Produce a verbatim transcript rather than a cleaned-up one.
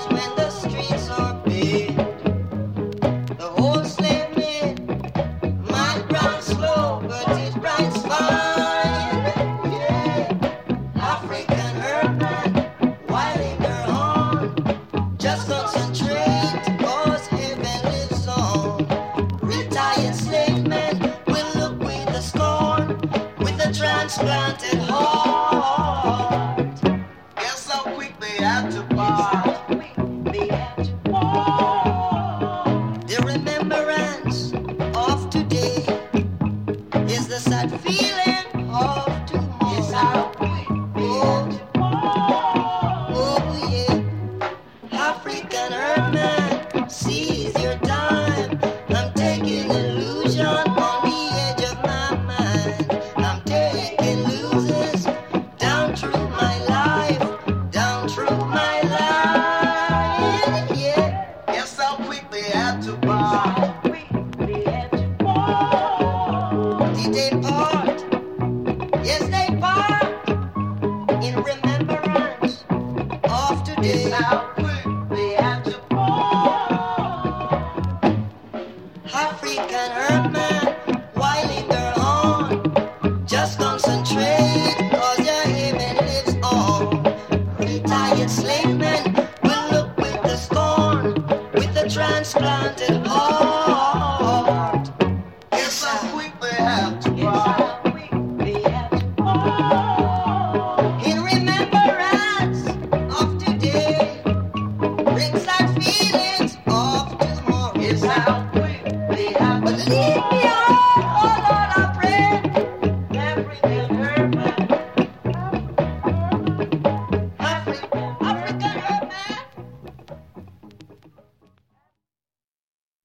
when the streets are big. The whole slave man might run slow, but it runs fine. Yeah, African herdman, while they're on, just concentrate, cause heaven lives on. Retired slave men will look with a scorn, with a transplanted heart. Guess how quick they had to part. The remembrance of today is the sad feeling of tomorrow. Yes, how quick they had to part. Oh yeah, African herdman, seize your time. I'm taking illusion on the edge of my mind. I'm taking losers down through my life, down through my life. Yeah, guess how quick they had to part. Did they part? Yes, they part in remembrance of today. How quick they had to part. African herdman, while in their on, just concentrate, cause your heaven lives on. Retired slave men will look with the scorn, with the transplanted heart. Guess how quick they have to part. In remembrance of today, brings back feelings of tomorrow. Guess how quick they have to part. But leave me on, oh Lord, I pray. Everything